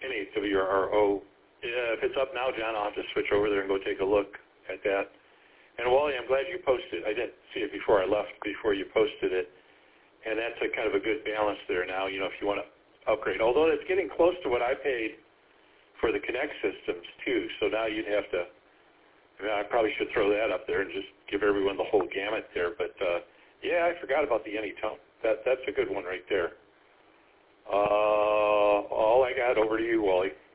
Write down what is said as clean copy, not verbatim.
NHWRO. If it's up now, John, I'll have to switch over there and go take a look at that. And Wally, I'm glad you posted. I didn't see it before I left, before you posted it. And that's a kind of a good balance there now, if you want to upgrade. Although it's getting close to what I paid for the Connect systems, too. So now you'd have to, I probably should throw that up there and just give everyone the whole gamut there. But, yeah, I forgot about the Anytone. That's a good one right there. All I got. Over to you, Wally.